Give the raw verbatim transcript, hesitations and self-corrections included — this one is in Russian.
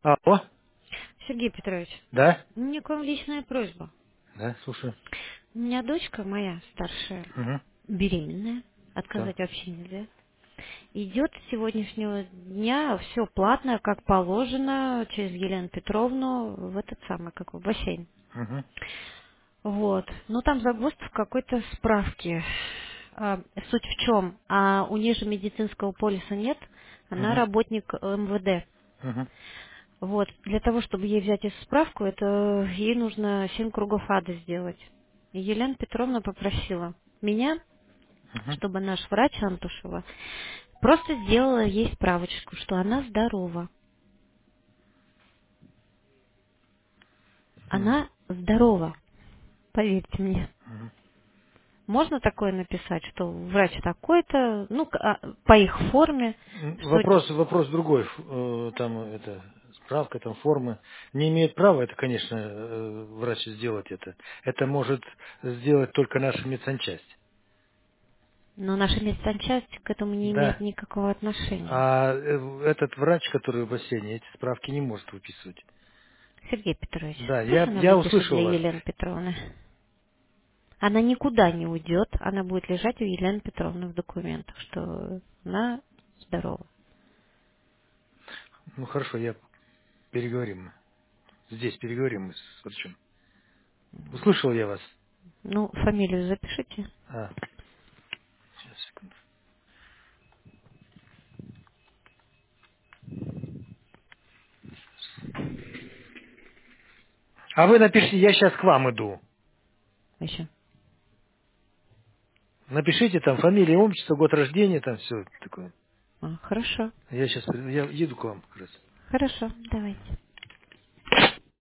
Алло? Сергей Петрович, Да? у меня к вам личная просьба. Да, слушаю. У меня дочка моя старшая, Угу. беременная, Так. отказать вообще нельзя. Идет с сегодняшнего дня все платно, как положено, через Елену Петровну в этот самый, как в бассейн. Угу. Вот. Ну там загвоздка в какой-то справке. А, суть в чем? А у нее же медицинского полиса нет, она Угу. работник эм вэ дэ. Угу. Вот. Для того, чтобы ей взять эту справку, это ей нужно семь кругов ада сделать. И Елена Петровна попросила меня, Угу. чтобы наш врач Антушева просто сделала ей справочку, что она здорова. Она здорова, поверьте мне. Можно такое написать, что врач такой-то, ну, к- а, по их форме, что Вопрос, вопрос другой. Ф- э, Там это справка, там формы. Не имеет права это, конечно, э, врач сделать это. Это может сделать только наша медсанчасть. но наша медсанчасть к этому не имеет Да. никакого отношения. А э, этот врач, который в бассейне, эти справки не может выписывать. Сергей Петрович, Да, пусть я, она я выпишет услышал для вас. Елены Петровны. Она никуда не уйдет, она будет лежать у Елены Петровны в документах, что она здорова. Ну хорошо, я переговорим. Здесь переговорим мы с врачом. Услышал я вас. Ну, фамилию запишите. А, сейчас, секунду. А вы напишите, я сейчас к вам иду. Еще. Напишите там фамилия, отчество, год рождения, там все такое. А, хорошо. Я сейчас я еду к вам как раз. Хорошо, давайте.